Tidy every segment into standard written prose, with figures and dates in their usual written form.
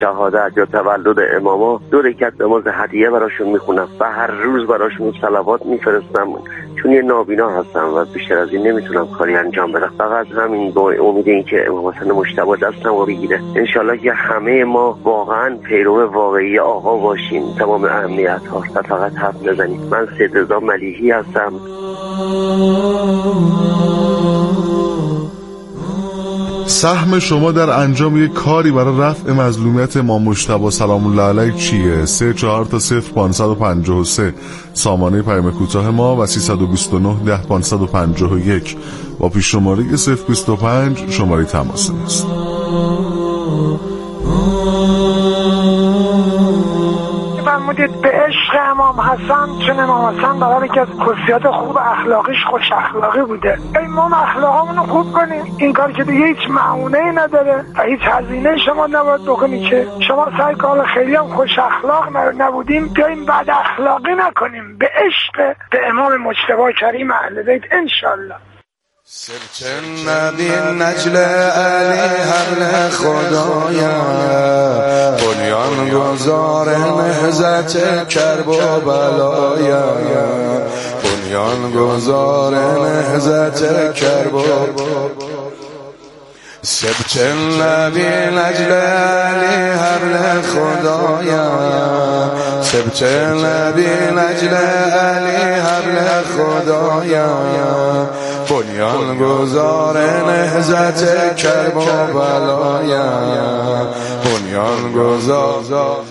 شهادت یا تولد اماما 2 رکعت نماز هدیه براشون میخونم و هر روز براشون صلوات میفرستم، چون یه نابینا هستم و بیشتر از این نمیتونم کاری انجام بدم. فقط همین با امید این که امام حسن مجتبی دستم رو بگیره، انشالله که همه ما واقعا پیرو واقعی آقا باشیم، تمام اهمیت ها و فقط حرف نزنیم. من سید رضا ملیحی هستم. سهم شما در انجام یک کاری برای رفع مظلومیت امام مجتبی سلام الله علیه چیه؟ 34 سامانه پیام کوتاه ما و 329 10 551 با پیش شماره 025 شماره تماس است. فرمودید به عشق امام حسن، چون امام حسن برای یکی از خصوصیات خوب اخلاقیش خوش اخلاقی بوده. امام اخلاقمون خوب کنیم، این کار که دیگه هیچ معونه‌ای نداره و هیچ هزینه شما نباید بکنی که شما سعی کار خیلی هم خوش اخلاق نبودیم بیاییم بعد اخلاقی نکنیم. به عشق به امام مجتبی کریم اهل بیت انشالله. سبت النبی نجل علی حبل خدایا، بنیان گذار نهضت کرب و بلایا، بنیان گذار نهضت کرب و سبت النبی نجل علی حبل خدایا، سبت النبی نجل علی حبل خدایا، بنیان گذار نهضت کرب و بلایا، بنیان گذار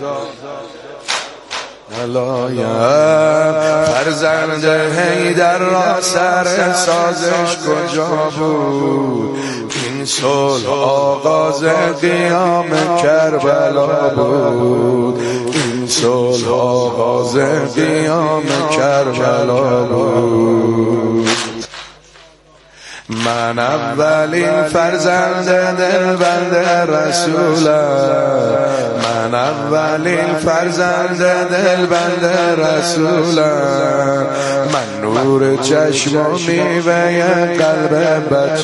بلایا. فرزند حیدر را سر سازش کجا بود؟ این صلح آغاز قیام کربلا بود، این صلح آغاز قیام کربلا بود. من اولین فرزند دلبند رسولم، من اولین فرزند دلبند رسولم، من نور چشم و میوه قلب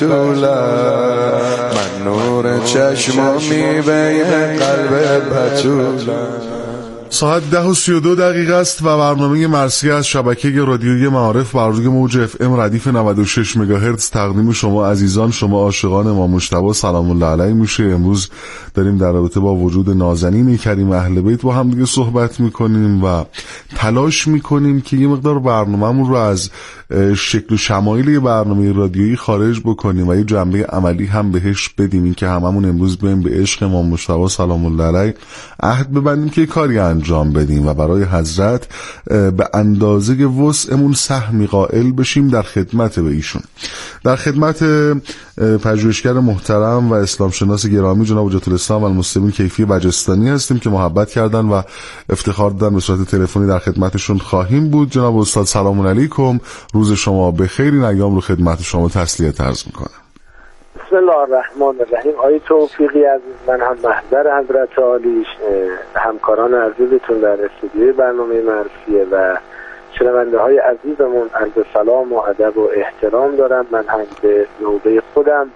بتولم، من نور چشم و میوه قلب بتولم. ساعت 10:32 است و برنامه مرثیه از شبکه رادیویی معارف بر روی موج FM ردیف 96 مگاهرتز تقدیم شما عزیزان، شما عاشقان امام مجتبی سلام الله علیه میشه. امروز داریم در رابطه با وجود نازنین کریم اهل بیت با هم دیگه صحبت میکنیم و تلاش میکنیم که یه مقدار برنامه‌مون رو از شکل و شمایل برنامه رادیویی خارج بکنیم و یه جنبه عملی هم بهش بدیم، این که هممون امروز بریم به عشق امام مجتبی سلام الله علیه عهد ببندیم که کاری انجام بدیم و برای حضرت به اندازه وسعمون سهمی قائل بشیم در خدمت به ایشون. در خدمت پژوهشگر محترم و اسلام شناس گرامی جناب حجت الاسلام و المسلمین کیفی بجستانی هستیم که محبت کردن و افتخار دادن به صورت تلفنی در خدمتشون خواهیم بود. جناب استاد سلام علیکم، روز شما بخیر. این ایام رو خدمت شما تسلیت عرض میکنم. بسم الله الرحمن الرحیم. آقای توفیقی عزیز، من هم محضر حضرت عالی، همکاران عزیزتون در استودیوی برنامه مرثیه و شنونده های عزیزمون عرض سلام و ادب و احترام دارم. من هم به نوبه خودم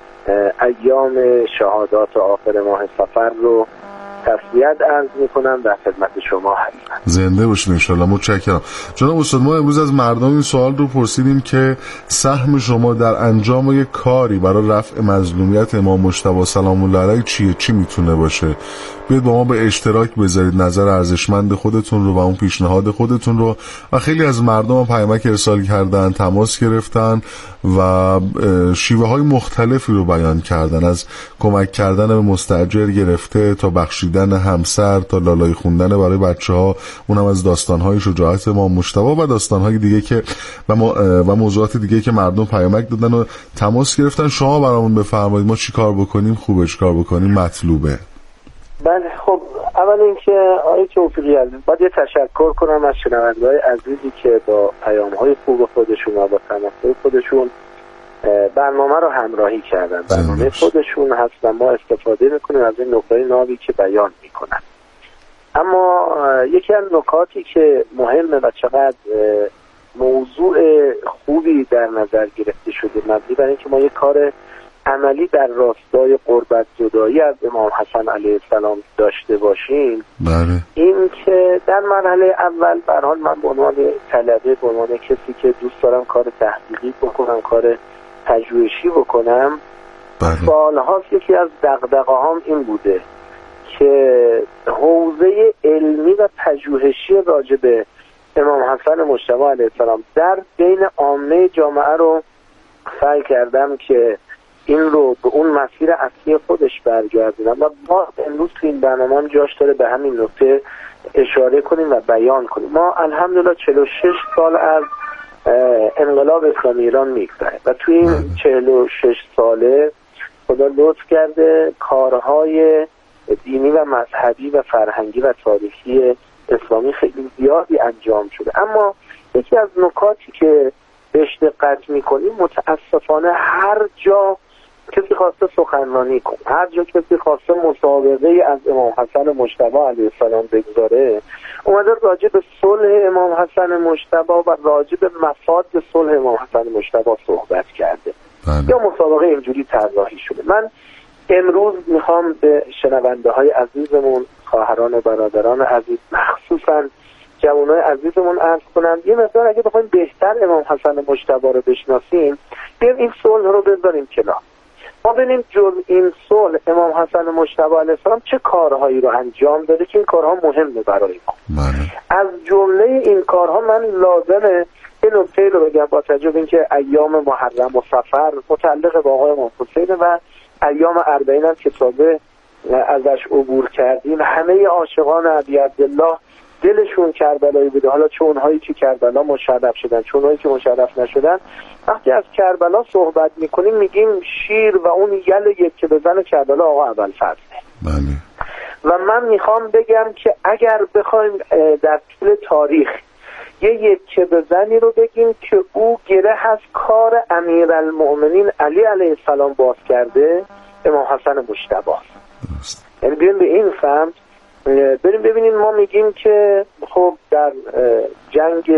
ایام شهادات آخر ماه صفر رو تسلیت عرض میکنم، در خدمت شما هستم. زنده باشین انشالله. متشکرم. جناب استاد، ما امروز از مردم این سوال رو پرسیدیم که سهم شما در انجام یک کاری برای رفع مظلومیت امام مجتبی سلام الله علیه چیه؟ چی میتونه باشه؟ بیاید با ما به اشتراک بذارید نظر ارزشمند خودتون رو و اون پیشنهاد خودتون رو. و خیلی از مردم هم پیامک ارسال کردن، تماس گرفتن و شیوه های مختلفی رو بیان کردن، از کمک کردن به مستاجر گرفته تا بخشیدن همسر تا لالای خوندن برای بچه‌ها، اونم از داستان‌های شجاعت امام مجتبی و داستان‌های دیگه که و موضوعات دیگه که مردم پیامک دادن و تماس گرفتن. شما برامون بفرمایید ما چیکار بکنیم خوبه، چیکار بکنیم مطلوبه؟ بله، خب اول اینکه آقای توفیقی عزیز باید یه تشکر کنم از شنونده‌های عزیزی که با پیام‌های خوب خودشون و با تماس‌های خودشون برنامه رو همراهی کردن. برنامه خودشون هست و ما استفاده میکنیم از این نکات نابی که بیان میکنن. اما یکی از نکاتی که مهمه و چقدر موضوع خوبی در نظر گرفته شده مبنی بر اینکه ما یک کار عملی در راستای قربت زدایی از امام حسن علیه السلام داشته باشیم، بله. این که در مرحله اول به هر حال من به عنوان طلبه، به عنوان کسی که دوست دارم کار تحقیقی بکنم، کار پژوهشی بکنم، بله. سالهاست یکی از دغدغه‌هام این بوده که حوزه علمی و پژوهشی راجع به امام حسن مجتبی علیه السلام در بین عامه جامعه رو سعی کردم که این رو به اون مسیر اصلی خودش برگردونم و ما امروز تو این برنامه جاش داره به همین نکته اشاره کنیم و بیان کنیم. ما الحمدلله 46 سال از انقلاب اسلامی ایران میگذره و توی این 46 ساله خدا لطف کرده کارهای دینی و مذهبی و فرهنگی و تاریخی اسلامی خیلی زیادی انجام شده، اما یکی از نکاتی که بهش دقت میکنیم متاسفانه هر جا کسی خواسته سخنرانی کنه، هر جا کسی خواسته مسابقه از امام حسن مجتبی علیه السلام بگذاره، اومده راجع به صلح امام حسن مجتبی و راجع به مفاد صلح امام حسن مجتبی صحبت کرده یا مسابقه اینجوری طراحی شده. من امروز میخوام به شنونده های عزیزمون، خواهران و برادران عزیز، مخصوصا جوانای عزیزمون عرض کنم یه مقدار اگه بخوایم بهتر امام حسن مجتبی رو بشناسیم، بیایم این صلح رو بذاریم کنار، ما ببینیم جز این صلح امام حسن مجتبی علیه السلام چه کارهایی رو انجام داده که این کارها مهمه برای ما. از جمله این کارها من لازمه یه نکته رو بگم با توجه به اینکه ایام محرم و صفر متعلق به آقای امام حسین و ایام 40 هم کتابه ازش عبور کردیم، همه عاشقان ابی عبدالله دلشون کربلایی بوده، حالا چه اونهایی که کربلا مشرف شدن چه اونهایی که مشرف نشدن. وقتی از کربلا صحبت میکنیم میگیم شیر و اون یل یک بزن کربلا آقا ابوالفضل. بله. و من میخوام بگم که اگر بخوایم در طول تاریخ یک بزنی رو بگیم که او گره از کار امیرالمؤمنین علی علیه السلام باز کرده، امام حسن مجتبی است. یعنی بیایم به این سمت بریم ببینیم. ما میگیم که خب در جنگ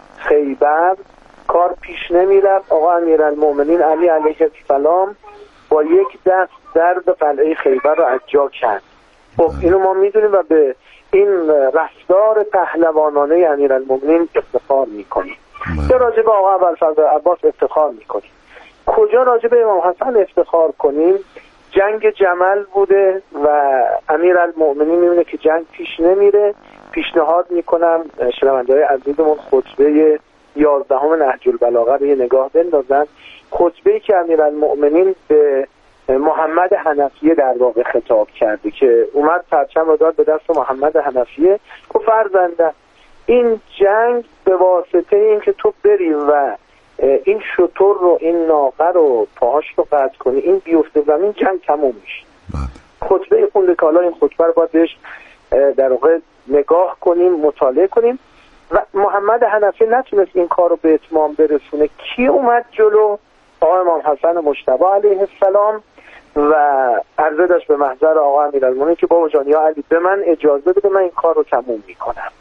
خیبر کار پیش نمیرفت، آقا امیرالمؤمنین علی علیه السلام با یک دست درب قلعه خیبر رو از جا کرد. خب اینو ما میدونیم و به این رفتار پهلوانانه امیرالمؤمنین افتخار میکنیم. یا راجع به آقا ابوالفضل عباس افتخار میکنیم. کجا راجع به امام حسن افتخار کنیم؟ جنگ جمل بوده و امیرالمؤمنین میبینه که جنگ پیش نمیره، پیشنهاد میکنم شنونده‌های عزیزمون خطبه 11 نهج البلاغه رو یه نگاه بندازن. خطبه‌ای که امیرالمؤمنین به محمد حنفیه در واقع خطاب کرده که اومد پرچم رو داد به دست محمد حنفیه، گفت فرزندم این جنگ به واسطه این که تو بری و این شتر رو، این ناقه رو، پاهاش رو قطع کنی، این بیفته زمین، جنگ تموم میشه. خطبه خونده که حالا این خطبه رو باید بهش در واقع نگاه کنیم، مطالعه کنیم. و محمد حنفی نتونست این کار رو به اتمام برسونه. کی اومد جلو؟ آقا امام حسن مجتبی علیه السلام و عرضه داشت به محضر آقا امیرالمؤمنین که بابا جان یا علی به من اجازه بده، من این کار رو تموم میکنم.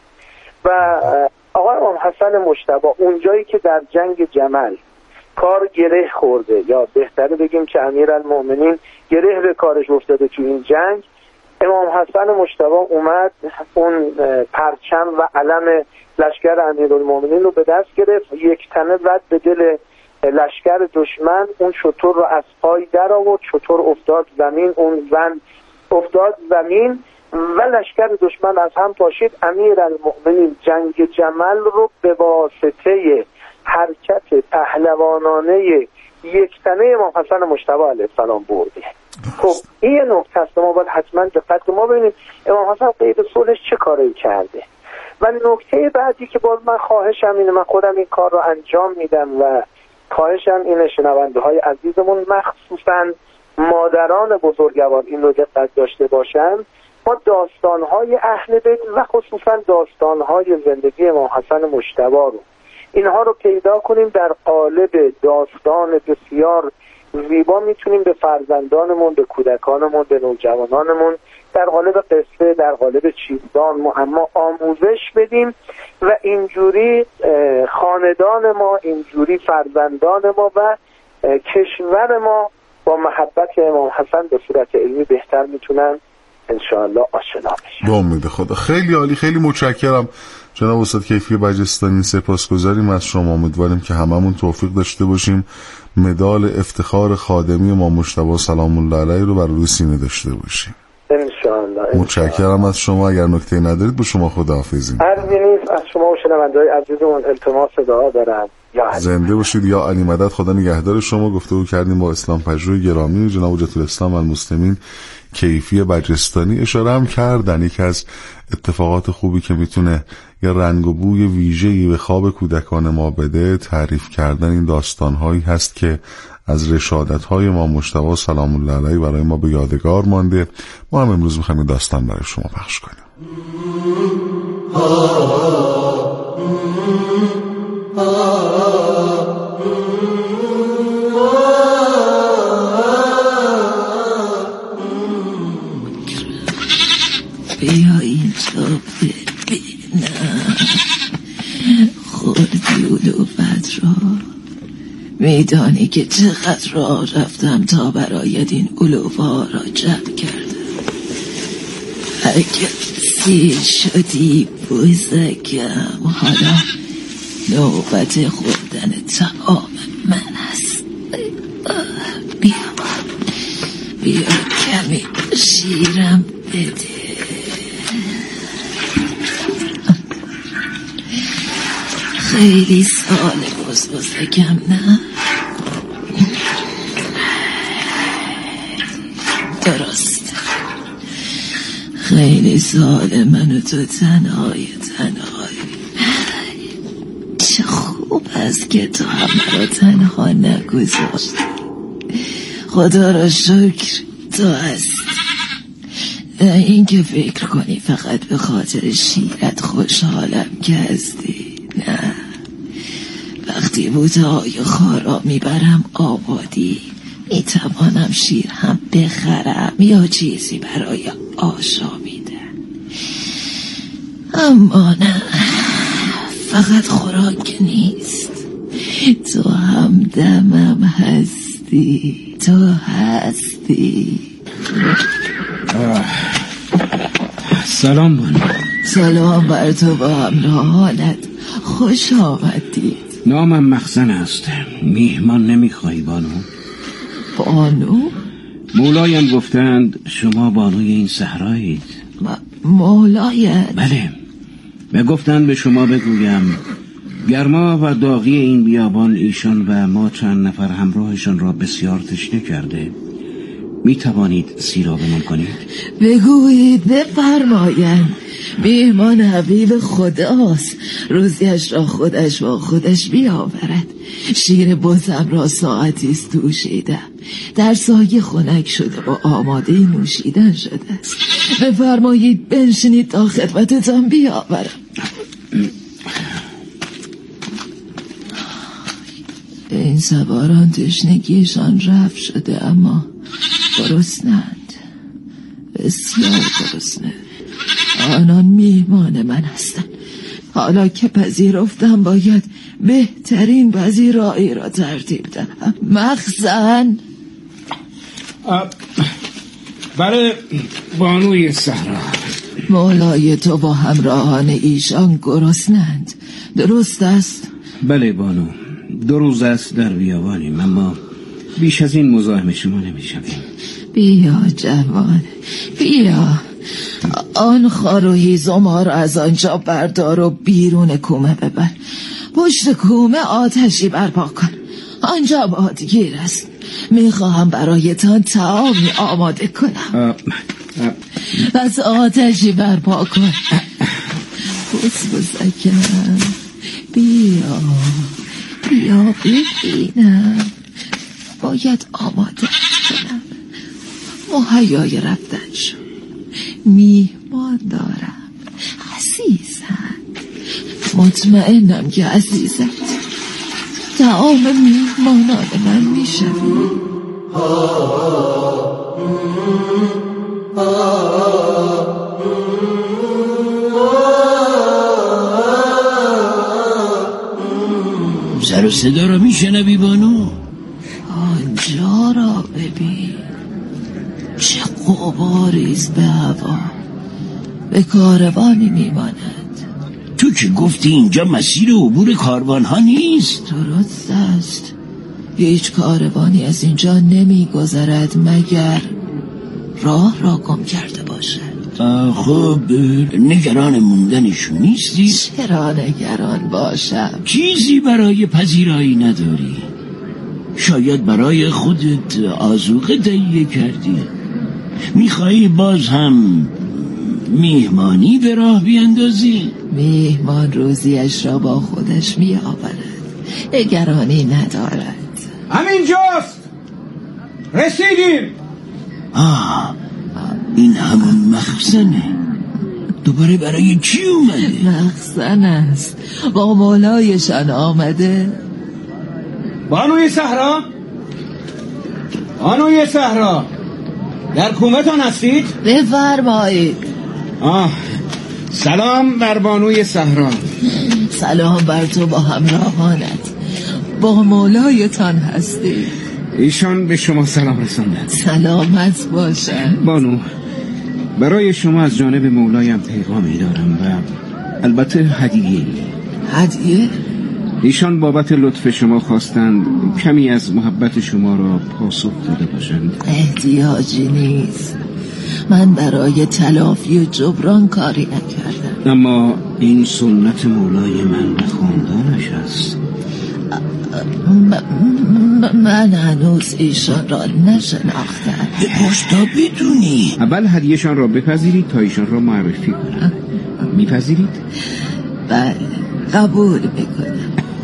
و آقا امام حسن مجتبی اونجایی که در جنگ جمل کار گره خورده، یا بهتره بگیم که امیرالمؤمنین گره به کارش افتاده تو این جنگ، امام حسن مجتبی اومد اون پرچم و علم لشکر امیرالمؤمنین رو به دست گرفت، یک تنه زد به دل لشکر دشمن، اون شتر رو از پای در آورد، شتر افتاد زمین، اون زن افتاد زمین و لشکر دشمن از هم پاشید. امیرالمؤمنین جنگ جمل رو به واسطه حرکت پهلوانانه یک تنه امام حسن مجتبی علیه السلام برده. خب این نکته است، ما باید حتما دقت ما ببینیم امام حسن قید صلحش چه کاری کرده. و نکته بعدی که باز من خواهشم اینه، من خودم این کار رو انجام میدم و خواهشم اینه شنونده های عزیزمون مخصوصا مادران بزرگوار این رو دقت داشته باشن. ما داستانهای اهل بیت و خصوصا داستانهای زندگی امام حسن مجتبی رو، اینها رو پیدا کنیم در قالب داستان بسیار زیبا، میتونیم به فرزندانمون، به کودکانمون، به نوجوانانمون در قالب قصه، در قالب چیزدان معما آموزش بدیم و اینجوری خاندان ما، اینجوری فرزندان ما و کشور ما با محبت امام حسن به صورت علمی بهتر میتونن انشاءالله آشنا بشن. با امید خدا. خیلی عالی، خیلی متشکرم جناب استاد کیفی بجستانی، سپاسگزاریم از شما. امیدواریم که هممون توفیق داشته باشیم مدال افتخار خادمی امام مجتبی سلام الله علیه رو بر روی سینه داشته باشیم انشاءالله. متشکرم از شما. اگر نکته ندارید به شما خداحافظی. عرضی نیست، از شما و شنونده‌های عزیزمون التماس دعا دارم. زنده باشید یا علی مدد. خدا نگهدار شما. گفتگو کردیم با اسلام پژوه گرامی جناب حجت الاسلام المسلمین کیفی بجستانی. اشاره هم کردن یکی از اتفاقات خوبی که میتونه یه رنگ و بوی ویژه‌ای به خواب کودکان ما بده تعریف کردن این داستان‌هایی هست که از رشادت‌های امام مجتبی سلام الله علیه برای ما به یادگار مانده. ما هم امروز می‌خوایم داستان برای شما پخش کنیم. بیا اینجا ببینم خوردی علوفت را. میدانی که چقدر راه رفتم تا برایت این علوفا را جمع کردم. اگر سیر شدی بزرگم، حالا نوبت خوردن طعام من است. بیا کمی شیرم بده. خیلی سال بزرگم نه؟ درست. خیلی سال من و تو تنهای. چه خوب است که تو همه را تنها نگذاشتی. خدا را شکر تو هست. نه این که فکر کنی فقط به خاطر شیرت خوشحالم که هستی. نه، وقتی بوته‌های خارا میبرم آبادی میتوانم شیر هم بخرم یا چیزی برای آشامیدن. اما نه، فقط خوراک نیست، تو هم دمم هستی. تو هستی. سلام بانو. سلام بر تو با همراهانت. خوش آمدید. نامم مخزن است. میهمان نمیخوایی بانو؟ بانو؟ مولایم گفتند شما بانوی این صحرایید. مولایم؟ بله، و گفتند به شما بگویم گرما و داغی این بیابان ایشان و ما چند نفر همراهشان را بسیار تشنه کرده. می توانید سیرابمان کنید؟ بگویید، بفرمایند. میهمان حبیب خداست. روزیش را خودش با خودش بیاورد. شیر بزم را ساعتی است دوشیدم. در سایه خنک شده و آماده نوشیدن شده است. بفرمایید بنشینید تا خدمتتان بیاورم. این سواران تشنگیشان رفت شده، اما گرسنه‌اند، بسیار گرسنه. آنان میهمان من هستند. حالا که پذیرفتم باید بهترین پذیرایی را ترتیب دهم. مخزن؟ بله بانوی صحرا. مولای تو با همراهان ایشان گرسنه‌اند، درست است؟ بله بانو، 2 روز است در بیابانیم، اما بیش از این مزاحم شما نمیشویم. بیا جوان، بیا. آن خار و هیزم ها را از آنجا بردار و بیرون کومه ببر. پشت کومه آتشی برپا کن. آنجا بادگیر است. میخواهم برایتان طعامی آماده کنم. پس آتشی برپا کن. بزرگم، بیا ببینم. باید آماده کنم. مهیای رفتن شو. میهمان دارم. عزیزم، مطمئنم که عزیزت طعام میهمانان من میشوی. سر و صدا را میشنوی بانو؟ آنجا را ببین چه غباریست به هوا، به کاروانی میماند. تو که گفتی اینجا مسیر عبور کاروان ها نیست. درست است، هیچ کاروانی از اینجا نمیگذرد مگر راه را گم کرده باشد. خب نگران موندنشون نیستی؟ چرا نگران باشم؟ چیزی برای پذیرایی نداری؟ شاید برای خودت آذوقه تهیه کردی؟ میخوایی باز هم میهمانی به راه بیندازی؟ میهمان روزیش را با خودش میآورد، نگرانی ندارد. همینجاست، رسیدیم. این همون مخزنه. دوباره برای چی اومده؟ مخزن است، با مولایشان آمده. بانوی صحرا، بانوی صحرا، در کومه‌تان هستید؟ بفرمایید. سلام بر بانوی صحرا. سلام بر تو با همراهانت، با مولایتان هستید. ایشان به شما سلام رساندند. سلامت باشند. بانو، برای شما از جانب مولایم پیغامی دارم و البته هدیه. هدیه؟ ایشان بابت لطف شما خواستند کمی از محبت شما را پاسخ داده باشند. احتیاجی نیست، من برای تلافی و جبران کاری نکردم. اما این سنت مولای من و خاندانش است. من هنوز ایشان را نشناختم. بپرس تا بدونی. اول هدیهشان را بپذیرید تا ایشان را معرفی کنم. میپذیرید؟ بله، قبول میکنم.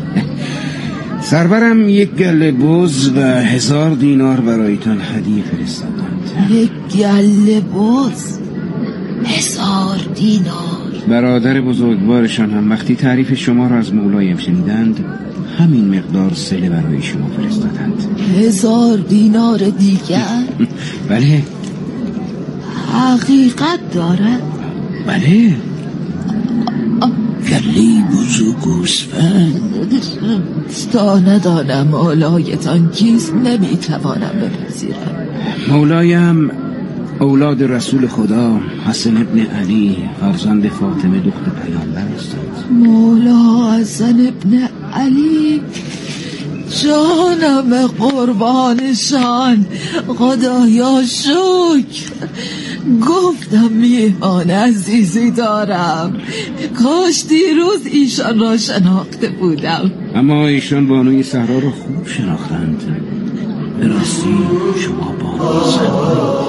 سرورم یک گله بز و 1000 دینار برایتان هدیه فرستادند. یک گله بز؟ 1000 دینار؟ برادر بزرگوارشان هم وقتی تعریف شما را از مولایم شنیدند همین مقدار صله برای شما فرستادند. 1000 دینار دیگر؟ بله. حقیقت دارد؟ بله. گله بز و گوسفند. تا ندانم مولایتان کیست نمیتوانم بپذیرم. مولایم اولاد رسول خدا حسن ابن علی فرزند فاطمه دختر پیامبر هستند. مولا حسن ابن علی، جانم قربانشان، خدایا شکر. گفتم میهمان عزیزی دارم، کاش دیروز ایشان را شناخته بودم. اما ایشان بانوی صحرا را خوب شناختند. به راستی شما بانوی صحرا.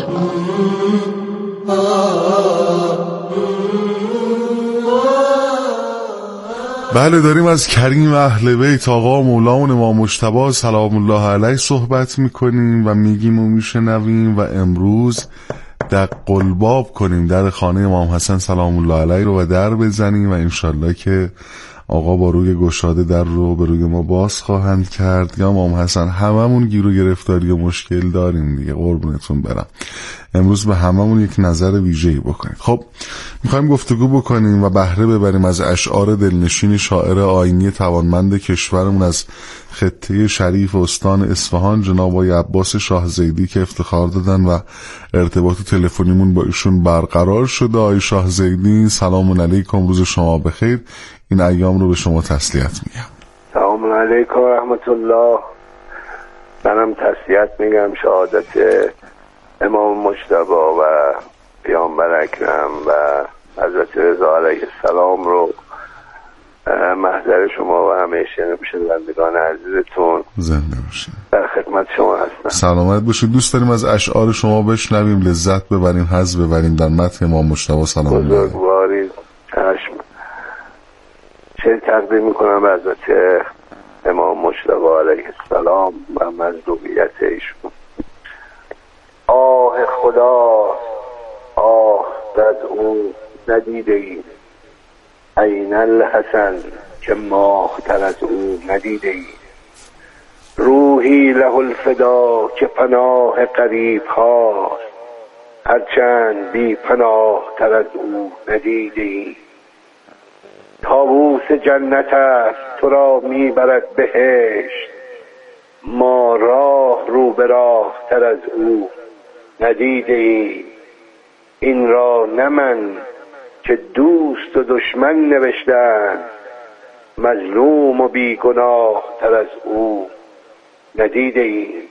بله، داریم از کریم اهل بیت آقا مولامون امام مجتبی سلام الله علیه صحبت میکنیم و میگیم و میشنویم و امروز در قلباب کنیم در خانه امام حسن سلام الله علیه رو و در بزنیم و انشالله که آقا با روی گشاده در رو به روی ما باز خواهند کرد. یا امام حسن هممون گیر و گرفتاری و مشکل داریم دیگه، قربونتون برم. امروز به هممون یک نظر ویژه‌ای بکنید. خب میخوایم گفتگو بکنیم و بهره ببریم از اشعار دلنشین شاعر آیینی توانمند کشورمون از خطه شریف استان اصفهان جناب آقای عباس شاه زیدی که افتخار دادن و ارتباط تلفنیمون با ایشون برقرار شده. آقای شاه زیدی سلام علیکم، روز شما بخیر. این ایام رو به شما تسلیت میگم. سلام علیکم و رحمت الله. منم تسلیت میگم. شهادت امام مجتبی و پیامبر اکرم و حضرت رضا علیه السلام رو محضر شما و همه شنوندگان عزیزتون زنده باشید. در خدمت شما هستم. سلامت باشید. دوست داریم از اشعار شما بشنویم، لذت ببریم، حظ ببریم در مدح امام مجتبی سلام الله علیه. بزرگواری چشم. چه تقدیم میکنم به حضرت امام مجتبی علیه السلام و مظلومیت ایشون. آه خدا، آه از او ندیده ای، عین الحسن که ماه تر از او ندیده ای. روحی له الفدا که پناه قریب هاست، هرچند بی پناه تر از او ندیده ای. طاووس جنت است تو را میبرد بهشت، ما راه رو به راه تر از او ندیده ای. این را نه من که دوست و دشمن نوشتند، مظلوم و بیگناه تر از او ندیده ای.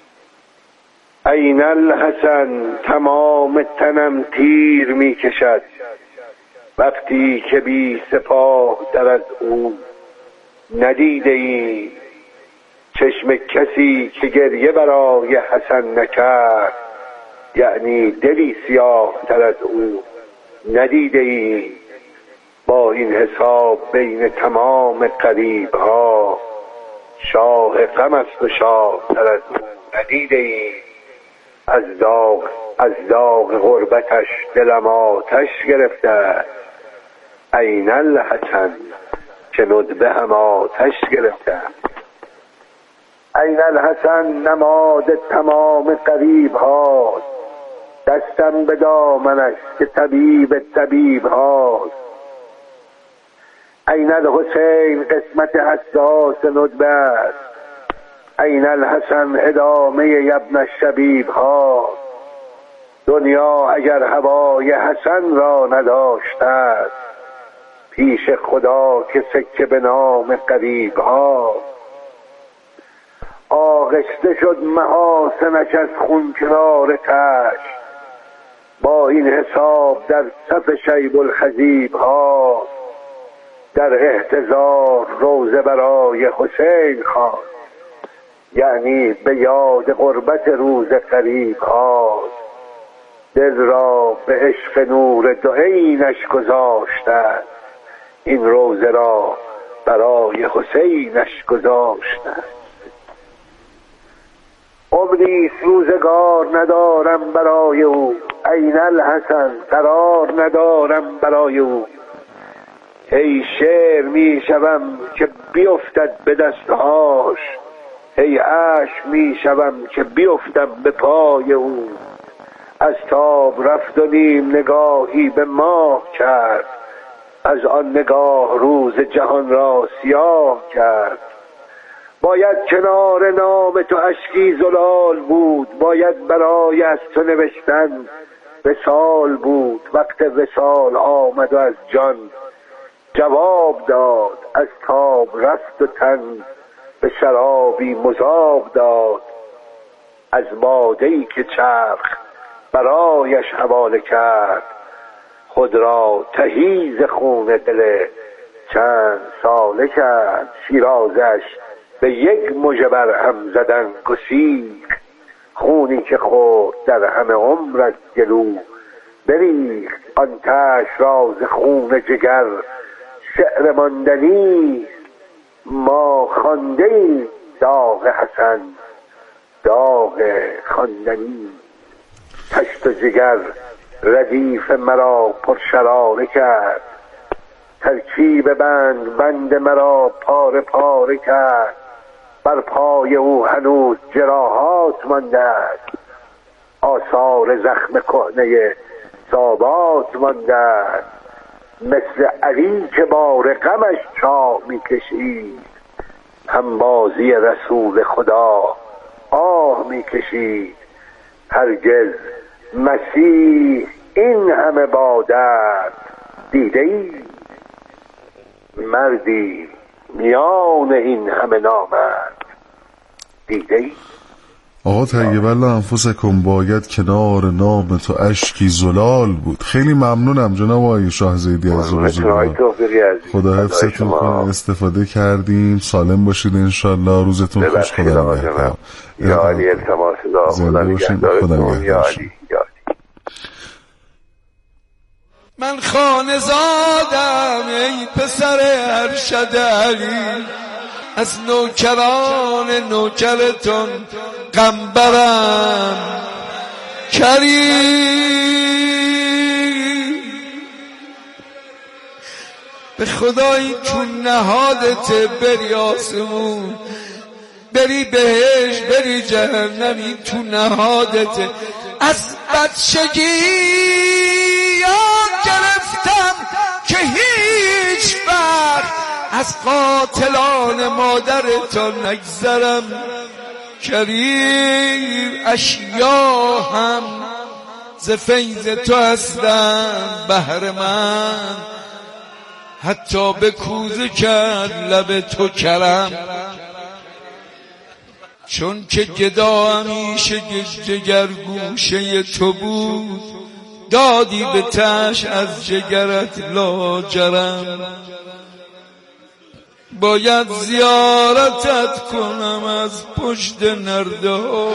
عین الحسن تمام تنم تیر می کشد، وقتی که بی سپاه در از او ندیده ای. چشم کسی که گریه برای حسن نکرد، یعنی دلی سیاه تر از او ندیده ای. با این حساب بین تمام قریب ها، شاه غم است و شاه تر از او ندیده ای. از داغ غربتش دلم آتش گرفته، عین الحسن که ندبه هم آتش گرفته. عین الحسن نماد تمام قریب هاست، دستم به دامنش که طبیب هاست. عین الحسین قسمت حساس ندبه است، عین الحسن ادامه ابن الشبیب ها. دنیا اگر هوای حسن را نداشته است، پیش خدا که سکه به نام قریب ها. آغشته شد محاسنش از خون کنار تش، با این حساب در صف شیب الخزیب ها. در احتضار روزه برای حسین خواست، یعنی به یاد قربت روز قریب ها. دل را به عشق نور دو عینش گذاشته، این روزه را برای حسینش گذاشته. عمری روزگار ندارم برای او، عین الحسن قرار ندارم برای او. ای شعر می شوم که بیفتد به دستهاش، ای اشک می شوم که بیفتم به پای او. از تاب رفت و نیم نگاهی به ماه کرد، از آن نگاه روز جهان را سیاه کرد. باید کنار نام تو اشکی زلال بود، باید برای از تو نوشتن وصال بود. وقت وصال آمد و از جان جواب داد، از تاب رفت و تن به شرابی مذاب داد. از باده‌ای که چرخ برایش حواله کرد، خود را تهی ز خون دل چند ساله کرد. شیرازش به یک مژه بر هم زدن گسیخت، خونی که خورد در همه عمر از گلو بریخت. آن تش را ز خون جگر شعر ماندنی، ما خوانده ایم داغ حسن داغ خواندنی. تشت و جگر ردیف مرا پرشراره کرد، ترکیب بند مرا پاره پاره کرد. بر پای او هنوز جراحات مانده است، آثار زخم کهنه صابات مانده است. مثل علی که بار غمش چاه میکشید، همبازی رسول خدا آه میکشید. هرگز مسیح این همه با درد دیده ای؟ مردی میان این همه نامرد دیده ای؟ آقا طیب الله انفسکم، باید کنار نام تو اشکی زلال بود. خیلی ممنونم جناب آقای شاه زیدی از بزرگوار، خدا حفظتون کنه. استفاده کردیم، سالم باشید انشالله، روزتون خوش. خدا نگهدار. یا علی التماس دعا، زنده باشید. خدا نگهدار. من خانه زادم ای پسر ارشد علی، از نوکرتون قنبرم کریم. به خدایی چون نهادت بری آسمون، بری بهش بری جهنمی، تو نهادت. از بچگی یاد گرفتم که هیچ وقت از قاتلان مادرتان نگذرم. کریم اشیا هم ز فیض تو هستند بهر من، حتی به کوزه کرد لب تو کرم. چون که گدا همیشه جگر گوشه تو بود، دادی به تش از جگرت لاجرم. باید زیارتت کنم از پشت نرده ها.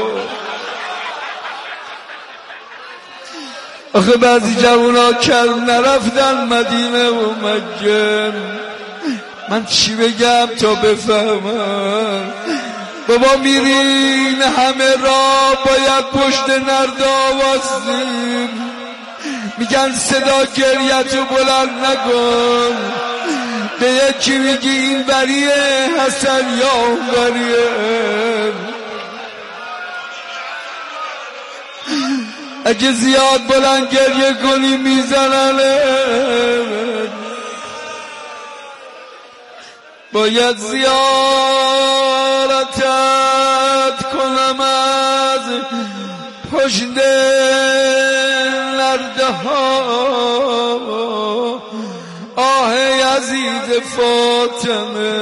آخه بعضی جوونا کرم نرفتن مدینه و مکه، من چی بگم تا بفهمم؟ بابا میرین همه را باید پشت نرده واسیم، میگن صدا گریتو بلند نکن، به یکی میگی این بریه حسن یا اون بریه. اگه زیاد بلند گریه کنی میزننه. باید زیارتت کنم از پشت نرده ها. آه عزیز فاطمه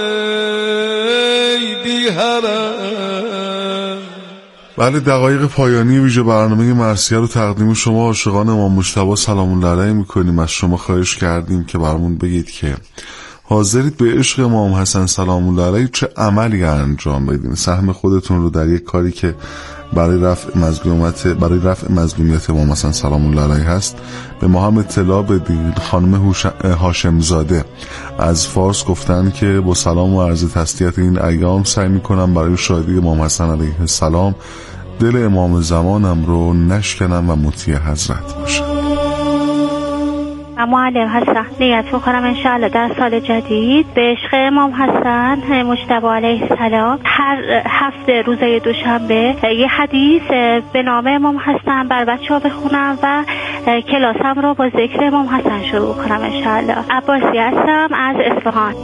بی حرم. بله، دقایق پایانی ویژه برنامه مرثیه رو تقدیم شما عاشقان امام مجتبی سلام الله علیه میکنیم. از شما خواهش کردیم که برامون بگید که حاضرید به عشق امام حسن سلام الله علیه چه عملی انجام بدین، سهم خودتون رو در یک کاری که برای رفع مظلومیت امام حسن سلام الله علیه هست به ما هم اطلاع بدین. خانم هاشم زاده از فارس گفتن که با سلام و عرض تسلیت این ایام سعی میکنم برای شادی امام حسن علیه السلام دل امام زمانم رو نشکنم و مطیع حضرت باشم. معلم هستم، نیت بکنم انشاءالله در سال جدید به عشق امام حسن مجتبی علیه السلام هر هفته روزهای دوشنبه یه حدیث به نام امام حسن بر بچه‌ها بخونم و کلاسم رو با ذکر امام حسن شروع کنم انشاءالله. عباسی هستم از اصفهان.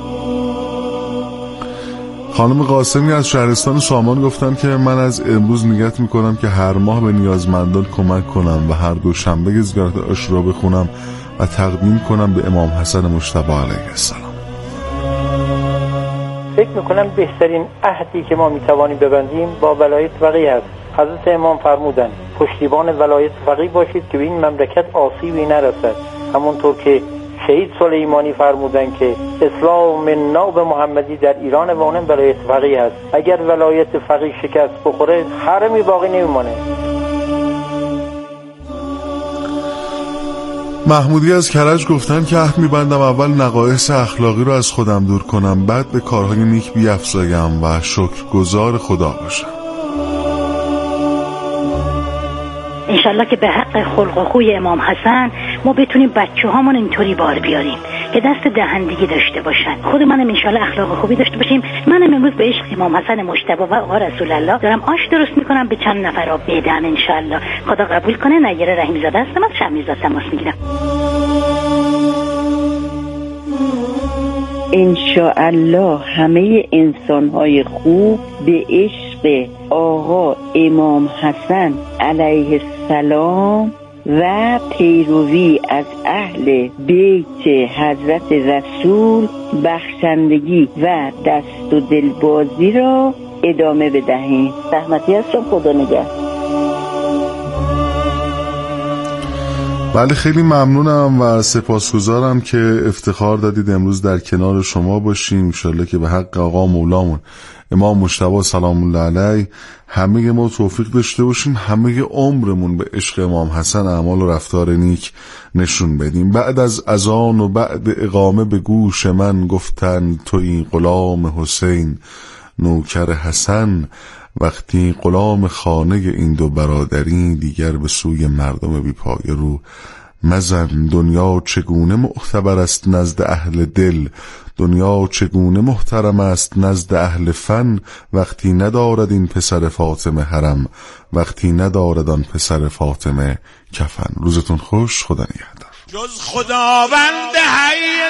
خانم قاسمی از شهرستان سامان گفتن که من از امروز نیت میکنم که هر ماه به نیازمندان کمک کنم و هر دوشنبه زیارت عاشورا بخونم و تقدیم کنم به امام حسن مجتبی علیه السلام. فکر میکنم بهترین عهدی که ما میتوانیم ببندیم با ولایت فقیه است. حضرت امام فرمودند پشتیبان ولایت فقیه باشید که به این مملکت آسیبی نرسد. همونطور که شهید سلیمانی فرمودند که اسلام ناب محمدی در ایران و اونم ولایت فقیه است. اگر ولایت فقیه شکست بخوره حرمی باقی نمیمونه. محمودی از کرج گفتن که عهد میبندم اول نقایص اخلاقی رو از خودم دور کنم، بعد به کارهای نیک بیفزایم و شکرگزار خدا باشم. انشالله که به حق خلق و خوی امام حسن ما بتونیم بچه هامون اینطوری بار بیاریم که دست دهندگی داشته باشن. خود منم انشالله اخلاق خوبی داشته باشیم. منم امروز به عشق امام حسن مجتبی و آقا رسول الله دارم آش درست میکنم، به چند نفر آب بدم انشالله. خدا قبول کنه. نیر رحیم زاده هستم از شمیرزاد تماس میگیرم. انشاءالله همه انسان‌های خوب به عشق آقا امام حسن علیه السلام و پیروی از اهل بیت حضرت رسول بخشندگی و دست و دلبازی را ادامه بدهیم. رحمتی است را خدا نگهدار. بله، خیلی ممنونم و سپاسگزارم که افتخار دادید امروز در کنار شما باشیم. انشالله که به حق آقا مولامون امام مجتبی سلام الله علیه همه ما توفیق داشته باشیم، همه عمرمون به عشق امام حسن اعمال و رفتار نیک نشون بدیم. بعد از اذان و بعد اقامه به گوش من گفتن تویی غلام حسین نوکر حسن، وقتی غلام خانه این دو برادری دیگر به سوی مردم بی پایه رو مزن. دنیا چگونه معتبر است نزد اهل دل، دنیا چگونه محترم است نزد اهل فن، وقتی ندارد این پسر فاطمه حرم، وقتی ندارد آن پسر فاطمه کفن. روزتون خوش، خدا نگهدار. جز خداوند حی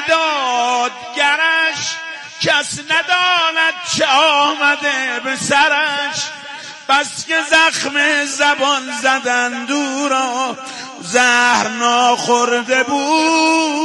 دادگرش کس نداند چه آمده به سرش. بس که زخم زبان زدن دورا زهر ناخورده بود.